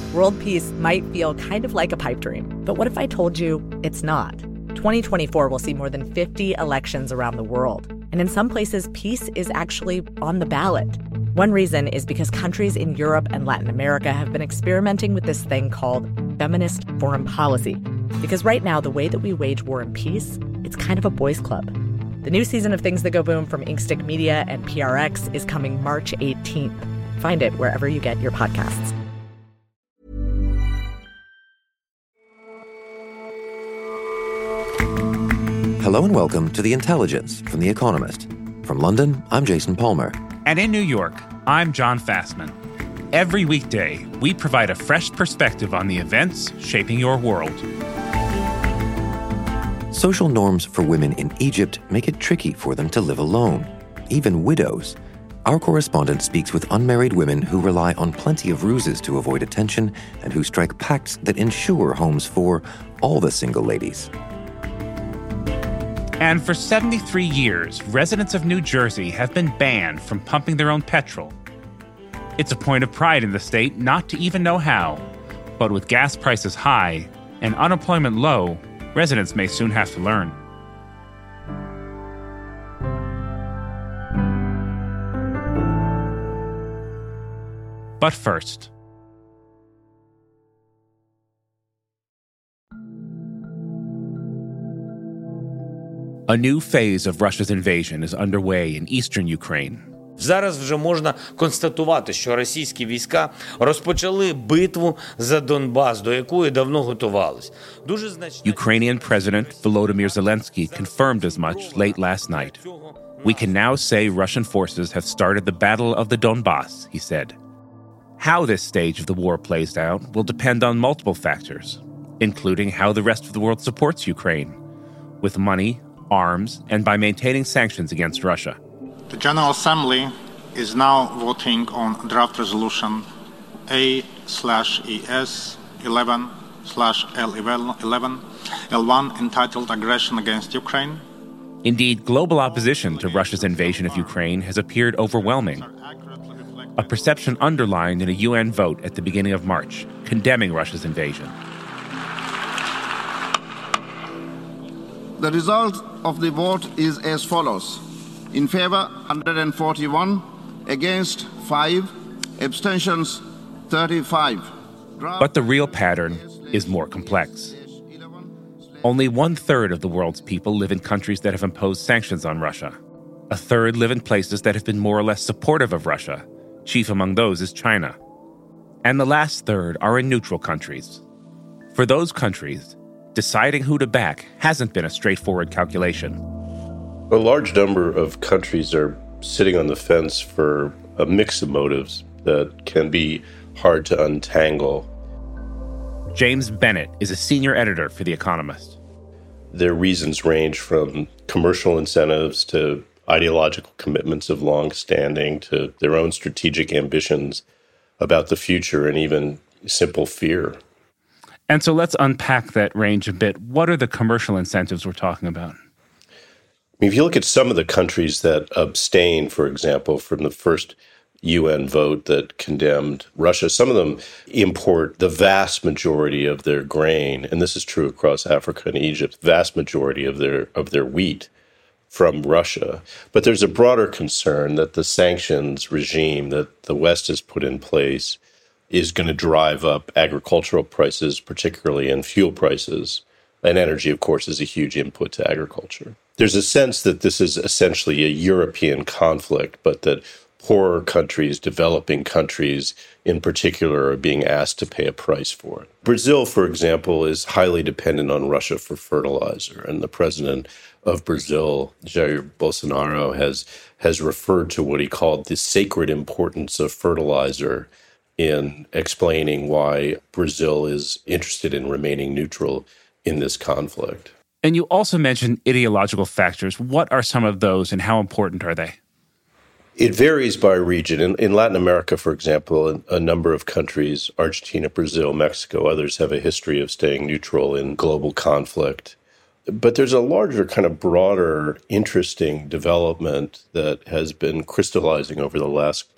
World peace might feel kind of like a pipe dream, but what if I told you it's not? 2024 will see more than 50 elections around the world, and in some places, peace is actually on the ballot. One reason is because countries in Europe and Latin America have been experimenting with this thing called feminist foreign policy. Because right now, the way that we wage war and peace, it's kind of a boys' club. The new season of Things That Go Boom from Inkstick Media and PRX is coming March 18th. Find it wherever you get your podcasts. Hello and welcome to The Intelligence from The Economist. From London, I'm Jason Palmer. And in New York, I'm John Fassman. Every weekday, we provide a fresh perspective on the events shaping your world. Social norms for women in Egypt make it tricky for them to live alone, even widows. Our correspondent speaks with unmarried women who rely on plenty of ruses to avoid attention and who strike pacts that ensure homes for all the single ladies. And for 73 years, residents of New Jersey have been banned from pumping their own petrol. It's a point of pride in the state not to even know how. But with gas prices high and unemployment low, residents may soon have to learn. But first, a new phase of Russia's invasion is underway in eastern Ukraine. Зараз вже можна констатувати, що російські війська розпочали битву за Донбас, до якої давно готувались. Ukrainian President Volodymyr Zelensky confirmed as much late last night. We can now say Russian forces have started the Battle of the Donbas, he said. How this stage of the war plays out will depend on multiple factors, including how the rest of the world supports Ukraine, with money, arms, and by maintaining sanctions against Russia. The General Assembly is now voting on draft resolution A/ES 11/L1 entitled Aggression Against Ukraine. Indeed, global opposition to Russia's invasion of Ukraine has appeared overwhelming. A perception underlined in a UN vote at the beginning of March, condemning Russia's invasion. The result of the vote is as follows. In favor, 141, against 5, abstentions 35. But the real pattern is more complex. Only 1/3 of the world's people live in countries that have imposed sanctions on Russia. A third live in places that have been more or less supportive of Russia. Chief among those is China. And the last third are in neutral countries. For those countries, deciding who to back hasn't been a straightforward calculation. A large number of countries are sitting on the fence for a mix of motives that can be hard to untangle. James Bennett is a senior editor for The Economist. Their reasons range from commercial incentives to ideological commitments of long standing to their own strategic ambitions about the future and even simple fear. And so let's unpack that range a bit. What are the commercial incentives we're talking about? If you look at some of the countries that abstained, for example, from the first UN vote that condemned Russia, some of them import the vast majority of their grain, and this is true across Africa and Egypt, vast majority of their wheat from Russia. But there's a broader concern that the sanctions regime that the West has put in place is going to drive up agricultural prices, particularly in fuel prices. And energy, of course, is a huge input to agriculture. There's a sense that this is essentially a European conflict, but that poorer countries, developing countries in particular, are being asked to pay a price for it. Brazil, for example, is highly dependent on Russia for fertilizer. And the president of Brazil, Jair Bolsonaro, has referred to what he called the sacred importance of fertilizer in explaining why Brazil is interested in remaining neutral in this conflict. And you also mentioned ideological factors. What are some of those and how important are they? It varies by region. In Latin America, for example, a number of countries, Argentina, Brazil, Mexico, others have a history of staying neutral in global conflict. But there's a larger, kind of broader, interesting development that has been crystallizing over the last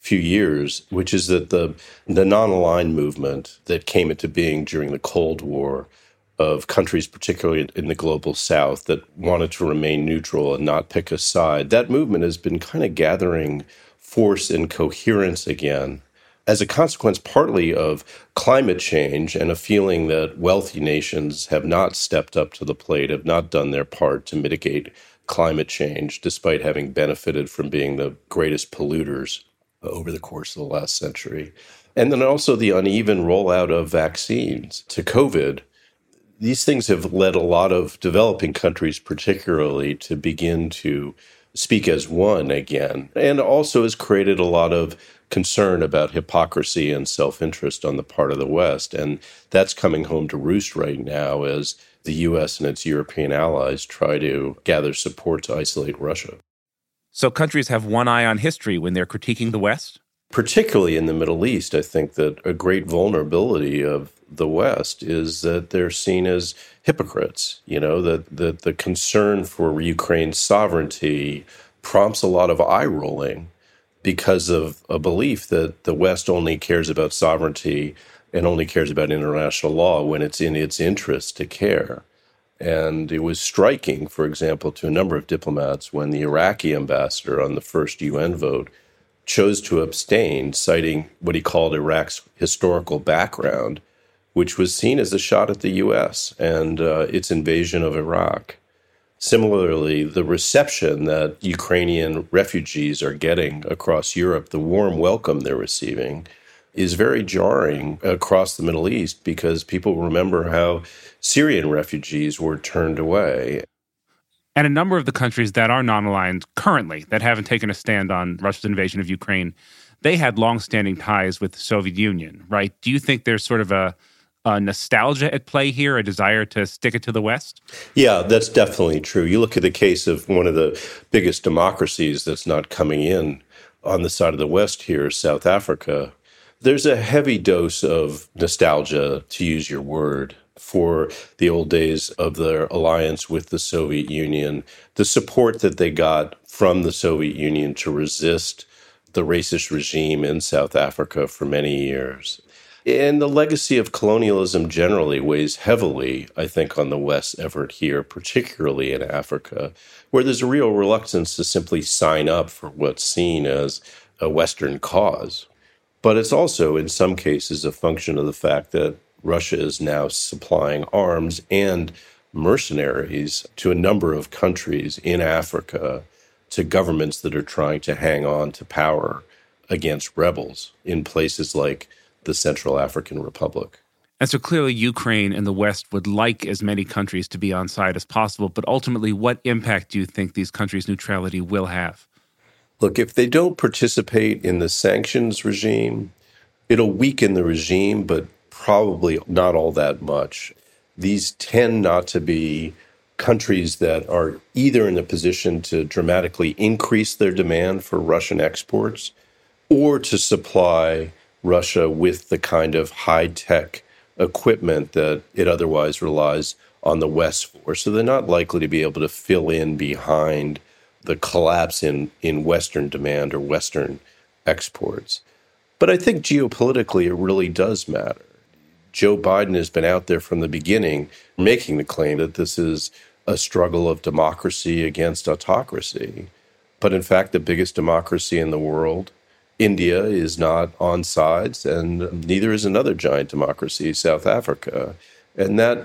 few years, which is that the non-aligned movement that came into being during the Cold War of countries, particularly in the global south, that wanted to remain neutral and not pick a side, that movement has been kind of gathering force and coherence again as a consequence partly of climate change and a feeling that wealthy nations have not stepped up to the plate, have not done their part to mitigate climate change, despite having benefited from being the greatest polluters over the course of the last century. And then also the uneven rollout of vaccines to COVID. These things have led a lot of developing countries particularly to begin to speak as one again, and also has created a lot of concern about hypocrisy and self-interest on the part of the West. And that's coming home to roost right now as the U.S. and its European allies try to gather support to isolate Russia. So countries have one eye on history when they're critiquing the West? Particularly in the Middle East, I think that a great vulnerability of the West is that they're seen as hypocrites. You know, that the concern for Ukraine's sovereignty prompts a lot of eye rolling because of a belief that the West only cares about sovereignty and only cares about international law when it's in its interest to care. And it was striking, for example, to a number of diplomats when the Iraqi ambassador on the first UN vote chose to abstain, citing what he called Iraq's historical background, which was seen as a shot at the U.S. and its invasion of Iraq. Similarly, the reception that Ukrainian refugees are getting across Europe, the warm welcome they're receiving, is very jarring across the Middle East because people remember how Syrian refugees were turned away. And a number of the countries that are non-aligned currently, that haven't taken a stand on Russia's invasion of Ukraine, they had long-standing ties with the Soviet Union, right? Do you think there's sort of a nostalgia at play here, a desire to stick it to the West? Yeah, that's definitely true. You look at the case of one of the biggest democracies that's not coming in on the side of the West here, South Africa. There's a heavy dose of nostalgia, to use your word, for the old days of their alliance with the Soviet Union, the support that they got from the Soviet Union to resist the racist regime in South Africa for many years. And the legacy of colonialism generally weighs heavily, I think, on the West's effort here, particularly in Africa, where there's a real reluctance to simply sign up for what's seen as a Western cause. But it's also, in some cases, a function of the fact that Russia is now supplying arms and mercenaries to a number of countries in Africa, to governments that are trying to hang on to power against rebels in places like the Central African Republic. And so clearly Ukraine and the West would like as many countries to be on side as possible, but ultimately what impact do you think these countries' neutrality will have? Look, if they don't participate in the sanctions regime, it'll weaken the regime, but probably not all that much. These tend not to be countries that are either in a position to dramatically increase their demand for Russian exports or to supply Russia with the kind of high-tech equipment that it otherwise relies on the West for. So they're not likely to be able to fill in behind the collapse in Western demand or Western exports. But I think geopolitically it really does matter. Joe Biden has been out there from the beginning making the claim that this is a struggle of democracy against autocracy. But in fact, the biggest democracy in the world, India, is not on sides, and neither is another giant democracy, South Africa. And that,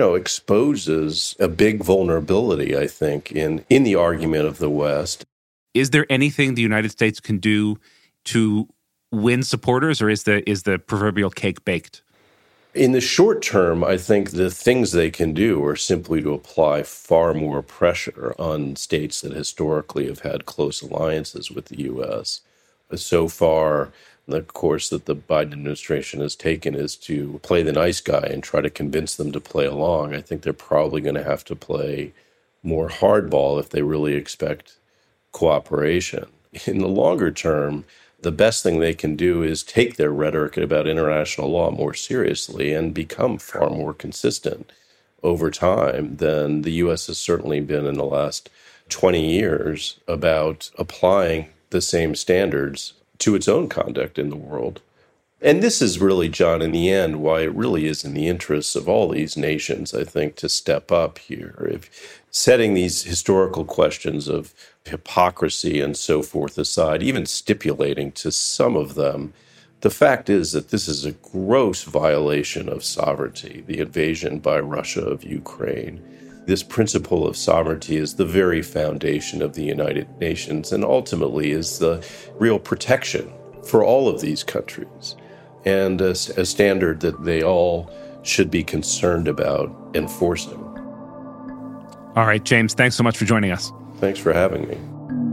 exposes a big vulnerability, I think, in the argument of the West. Is there anything the United States can do to win supporters, or is the proverbial cake baked? In the short term, I think the things they can do are simply to apply far more pressure on states that historically have had close alliances with the U.S. So far, the course that the Biden administration has taken is to play the nice guy and try to convince them to play along. I think they're probably going to have to play more hardball if they really expect cooperation. In the longer term, the best thing they can do is take their rhetoric about international law more seriously and become far more consistent over time than the U.S. has certainly been in the last 20 years about applying the same standards to its own conduct in the world. And this is really, John, in the end, why it really is in the interests of all these nations, I think, to step up here. If setting these historical questions of hypocrisy and so forth aside, even stipulating to some of them, the fact is that this is a gross violation of sovereignty, the invasion by Russia of Ukraine. This principle of sovereignty is the very foundation of the United Nations and ultimately is the real protection for all of these countries, and a standard that they all should be concerned about enforcing. All right, James, thanks so much for joining us. Thanks for having me.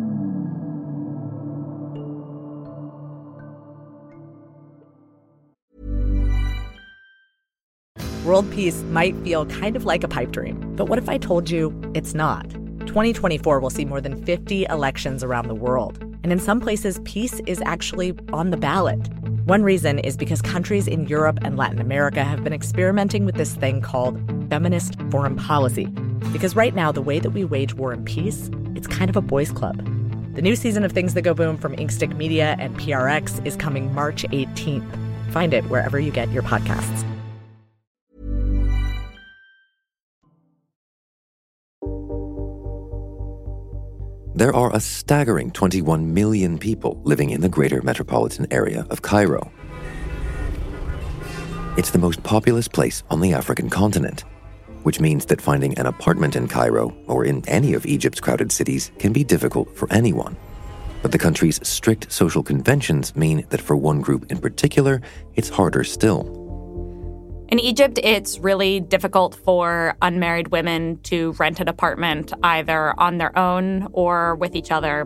World peace might feel kind of like a pipe dream, but what if I told you it's not? 2024 will see more than 50 elections around the world, and in some places, peace is actually on the ballot. One reason is because countries in Europe and Latin America have been experimenting with this thing called feminist foreign policy. Because right now, the way that we wage war and peace, it's kind of a boys' club. The new season of Things That Go Boom from Inkstick Media and PRX is coming March 18th. Find it wherever you get your podcasts. There are a staggering 21 million people living in the greater metropolitan area of Cairo. It's the most populous place on the African continent, which means that finding an apartment in Cairo or in any of Egypt's crowded cities can be difficult for anyone. But the country's strict social conventions mean that for one group in particular, it's harder still. In Egypt, it's really difficult for unmarried women to rent an apartment either on their own or with each other.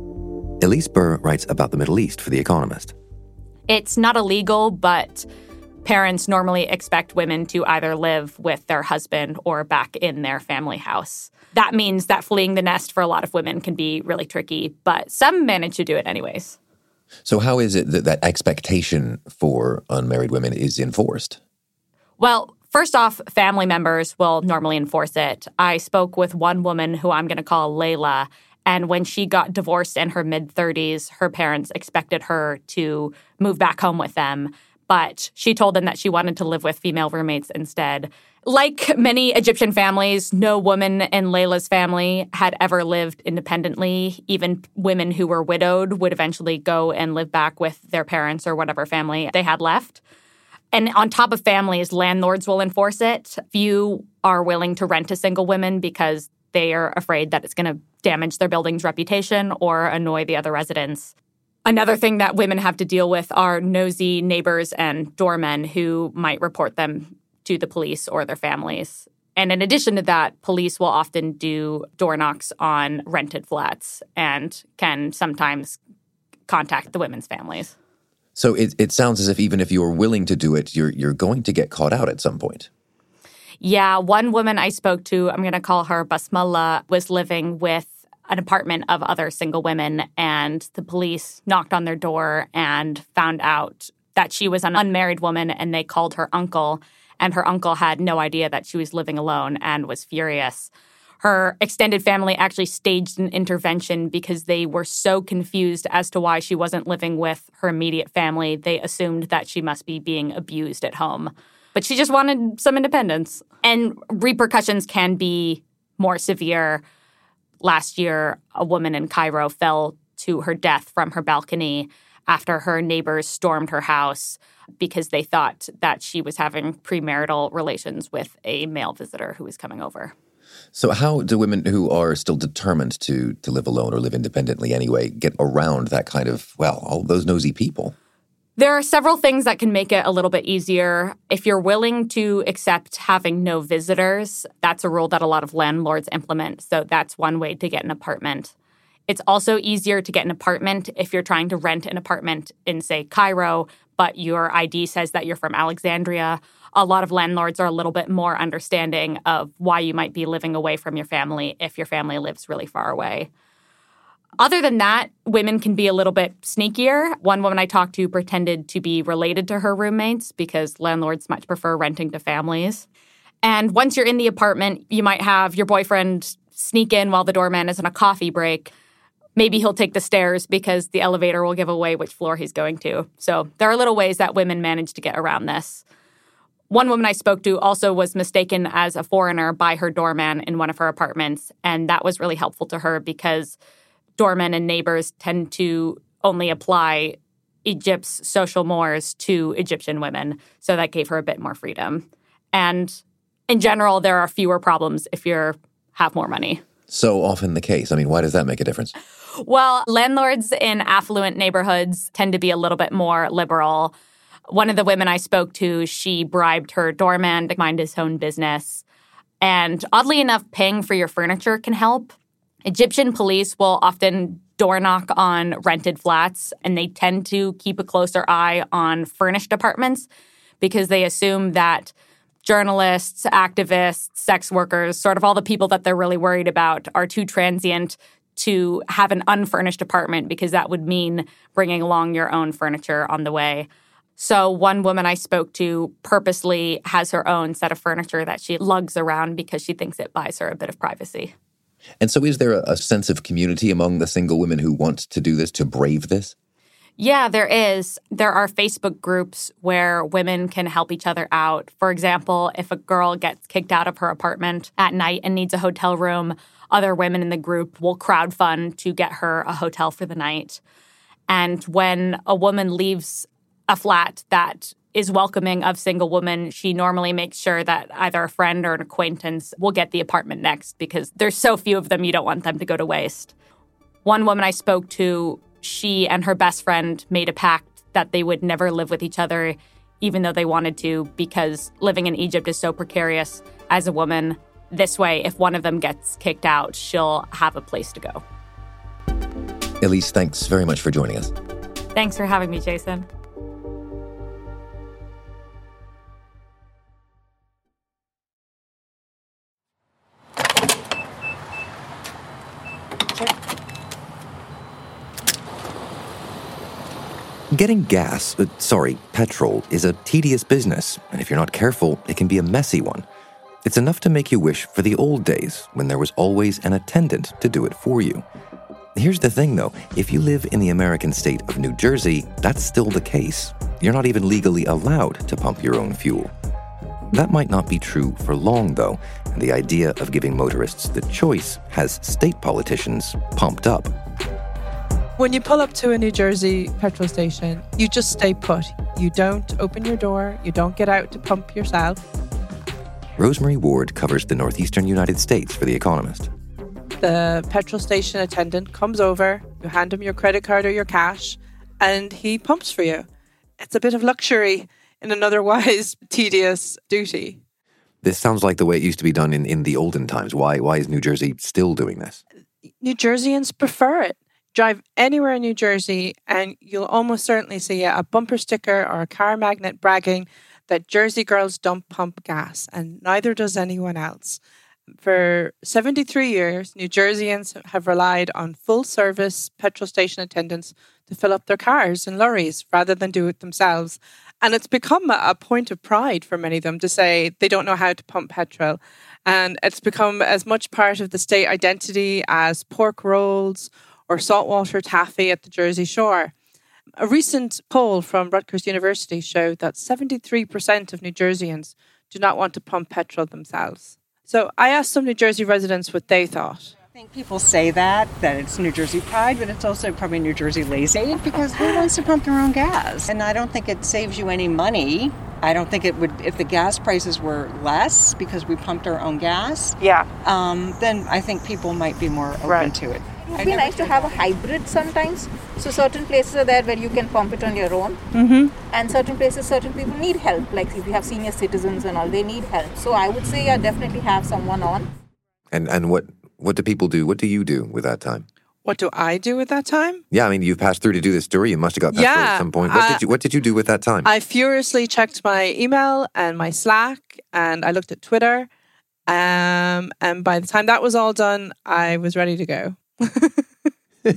Elise Burr writes about the Middle East for The Economist. It's not illegal, but parents normally expect women to either live with their husband or back in their family house. That means that fleeing the nest for a lot of women can be really tricky, but some manage to do it anyways. So how is it that that expectation for unmarried women is enforced? Well, first off, family members will normally enforce it. I spoke with one woman who I'm going to call Layla, and when she got divorced in her mid-30s, her parents expected her to move back home with them, but she told them that she wanted to live with female roommates instead. Like many Egyptian families, no woman in Layla's family had ever lived independently. Even women who were widowed would eventually go and live back with their parents or whatever family they had left. And on top of families, landlords will enforce it. Few are willing to rent to single women because they are afraid that it's going to damage their building's reputation or annoy the other residents. Another thing that women have to deal with are nosy neighbors and doormen who might report them to the police or their families. And in addition to that, police will often do door knocks on rented flats and can sometimes contact the women's families. So it sounds as if even if you're willing to do it, you're going to get caught out at some point. Yeah, one woman I spoke to, I'm going to call her Basmala, was living with an apartment of other single women, and the police knocked on their door and found out that she was an unmarried woman, and they called her uncle, and her uncle had no idea that she was living alone and was furious. Her extended family actually staged an intervention because they were so confused as to why she wasn't living with her immediate family. They assumed that she must be being abused at home. But she just wanted some independence. And repercussions can be more severe. Last year, a woman in Cairo fell to her death from her balcony after her neighbors stormed her house because they thought that she was having premarital relations with a male visitor who was coming over. So how do women who are still determined to live alone or live independently anyway get around that kind of, well, all those nosy people? There are several things that can make it a little bit easier. If you're willing to accept having no visitors, that's a rule that a lot of landlords implement. So that's one way to get an apartment. It's also easier to get an apartment if you're trying to rent an apartment in, say, Cairo, but your ID says that you're from Alexandria. A lot of landlords are a little bit more understanding of why you might be living away from your family if your family lives really far away. Other than that, women can be a little bit sneakier. One woman I talked to pretended to be related to her roommates because landlords much prefer renting to families. And once you're in the apartment, you might have your boyfriend sneak in while the doorman is on a coffee break. maybe he'll take the stairs because the elevator will give away which floor he's going to. So there are little ways that women manage to get around this. One woman I spoke to also was mistaken as a foreigner by her doorman in one of her apartments, and that was really helpful to her because doormen and neighbors tend to only apply Egypt's social mores to Egyptian women, so that gave her a bit more freedom. And in general, there are fewer problems if you have more money. So often the case. I mean, why does that make a difference? Well, landlords in affluent neighborhoods tend to be a little bit more liberal. One of the women I spoke to, she bribed her doorman to mind his own business. And oddly enough, paying for your furniture can help. Egyptian police will often door knock on rented flats, and they tend to keep a closer eye on furnished apartments because they assume that journalists, activists, sex workers, sort of all the people that they're really worried about are too transient to have an unfurnished apartment because that would mean bringing along your own furniture on the way. So one woman I spoke to purposely has her own set of furniture that she lugs around because she thinks it buys her a bit of privacy. And so is there a sense of community among the single women who want to do this, to brave this? Yeah, there is. There are Facebook groups where women can help each other out. For example, if a girl gets kicked out of her apartment at night and needs a hotel room, other women in the group will crowdfund to get her a hotel for the night. And when a woman leaves a flat that is welcoming of single women, she normally makes sure that either a friend or an acquaintance will get the apartment next because there's so few of them, you don't want them to go to waste. One woman I spoke to, she and her best friend made a pact that they would never live with each other, even though they wanted to, because living in Egypt is so precarious as a woman. This way, if one of them gets kicked out, she'll have a place to go. Elise, thanks very much for joining us. Thanks for having me, Jason. Getting petrol, is a tedious business, and if you're not careful, it can be a messy one. It's enough to make you wish for the old days when there was always an attendant to do it for you. Here's the thing, though. If you live in the American state of New Jersey, that's still the case. You're not even legally allowed to pump your own fuel. That might not be true for long, though, and the idea of giving motorists the choice has state politicians pumped up. When you pull up to a New Jersey petrol station, you just stay put. You don't open your door. You don't get out to pump yourself. Rosemary Ward covers the northeastern United States for The Economist. The petrol station attendant comes over, you hand him your credit card or your cash, and he pumps for you. It's a bit of luxury in an otherwise tedious duty. This sounds like the way it used to be done in the olden times. Why is New Jersey still doing this? New Jerseyans prefer it. Drive anywhere in New Jersey and you'll almost certainly see a bumper sticker or a car magnet bragging that Jersey girls don't pump gas, and neither does anyone else. For 73 years, New Jerseyans have relied on full-service petrol station attendants to fill up their cars and lorries rather than do it themselves. And it's become a point of pride for many of them to say they don't know how to pump petrol. And it's become as much part of the state identity as pork rolls or saltwater taffy at the Jersey Shore. A recent poll from Rutgers University showed that 73% of New Jerseyans do not want to pump petrol themselves. So I asked some New Jersey residents what they thought. I think people say that it's New Jersey pride, but it's also probably New Jersey lazy because who wants to pump their own gas? And I don't think it saves you any money. I don't think it would, if the gas prices were less because we pumped our own gas. Yeah. Then I think people might be more open to it. It would be nice to have a hybrid sometimes. So certain places are there where you can pump it on your own. Mm-hmm. And certain places, certain people need help. Like if you have senior citizens and all, they need help. So I would say definitely have someone on. And what do people do? What do you do with that time? What do I do with that time? Yeah, I mean, you've passed through to do this story. You must have got petrol at some point. What did you do with that time? I furiously checked my email and my Slack, and I looked at Twitter. And by the time that was all done, I was ready to go.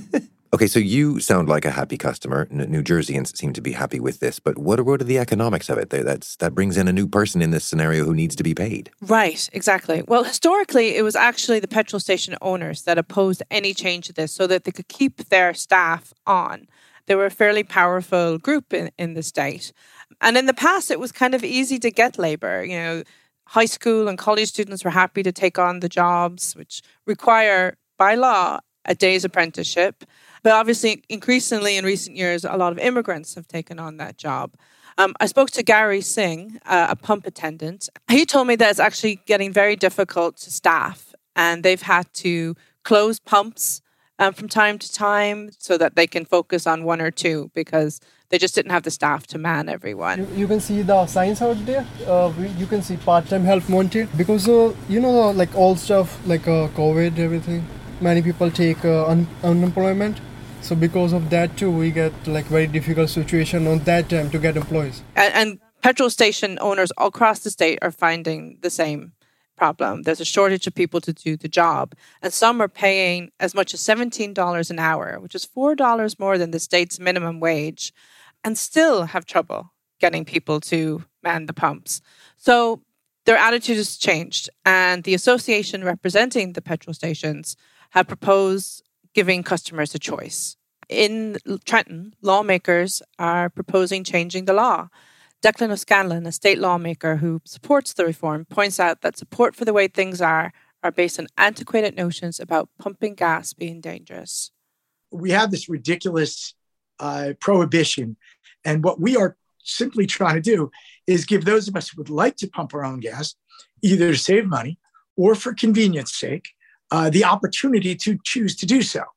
Okay, so you sound like a happy customer. New Jerseyans seem to be happy with this, but what are the economics of it? That brings in a new person in this scenario who needs to be paid. Right, exactly. Well, historically, it was actually the petrol station owners that opposed any change to this so that they could keep their staff on. They were a fairly powerful group in the state. And in the past, it was kind of easy to get labor. You know, high school and college students were happy to take on the jobs, which require, by law, a day's apprenticeship. But obviously, increasingly in recent years, a lot of immigrants have taken on that job. I spoke to Gary Singh, a pump attendant. He told me that it's actually getting very difficult to staff, and they've had to close pumps from time to time so that they can focus on one or two because they just didn't have the staff to man everyone. You can see the signs out there. You can see part-time help wanted because, like all stuff like COVID, everything. Many people take unemployment. So because of that too, we get like very difficult situation on that time to get employees. And petrol station owners all across the state are finding the same problem. There's a shortage of people to do the job. And some are paying as much as $17 an hour, which is $4 more than the state's minimum wage, and still have trouble getting people to man the pumps. So their attitude has changed. And the association representing the petrol stations have proposed giving customers a choice. In Trenton, lawmakers are proposing changing the law. Declan O'Scanlan, a state lawmaker who supports the reform, points out that support for the way things are based on antiquated notions about pumping gas being dangerous. We have this ridiculous prohibition, and what we are simply trying to do is give those of us who would like to pump our own gas, either to save money or for convenience sake, the opportunity to choose to do so.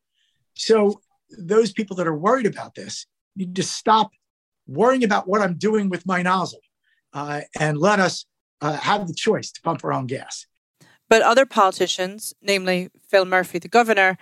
So those people that are worried about this need to stop worrying about what I'm doing with my nozzle and let us have the choice to pump our own gas. But other politicians, namely Phil Murphy, the governor,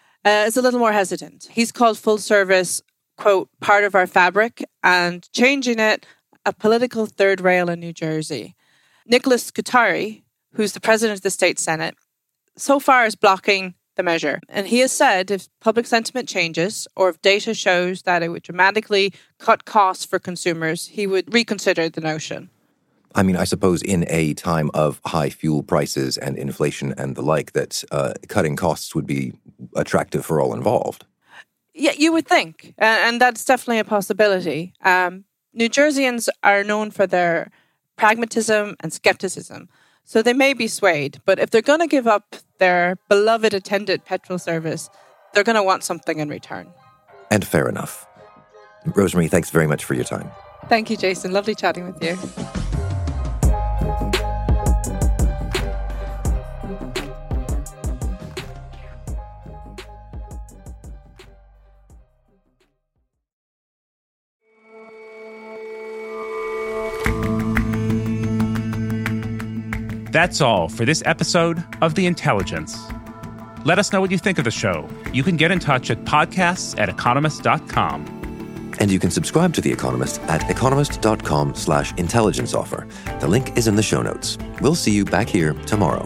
is a little more hesitant. He's called full service, quote, part of our fabric, and changing it a political third rail in New Jersey. Nicholas Scutari, who's the president of the state Senate, so far is blocking the measure. And he has said if public sentiment changes or if data shows that it would dramatically cut costs for consumers, he would reconsider the notion. I mean, I suppose in a time of high fuel prices and inflation and the like, that cutting costs would be attractive for all involved. Yeah, you would think. And that's definitely a possibility. New Jerseyans are known for their pragmatism and skepticism. So they may be swayed, but if they're going to give up their beloved attended petrol service, they're going to want something in return. And fair enough. Rosemarie, thanks very much for your time. Thank you, Jason. Lovely chatting with you. That's all for this episode of The Intelligence. Let us know what you think of the show. You can get in touch at podcasts@economist.com. And you can subscribe to The Economist at economist.com/intelligence offer. The link is in the show notes. We'll see you back here tomorrow.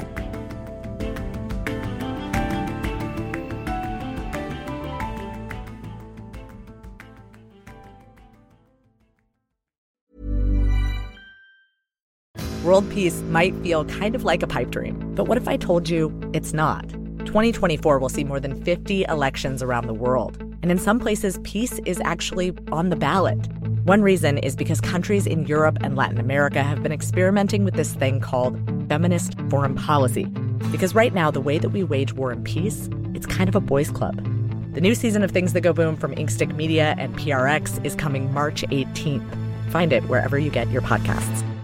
World peace might feel kind of like a pipe dream, but what if I told you it's not? 2024 will see more than 50 elections around the world, and in some places, peace is actually on the ballot. One reason is because countries in Europe and Latin America have been experimenting with this thing called feminist foreign policy. Because right now, the way that we wage war and peace, it's kind of a boys' club. The new season of Things That Go Boom from Inkstick Media and PRX is coming March 18th. Find it wherever you get your podcasts.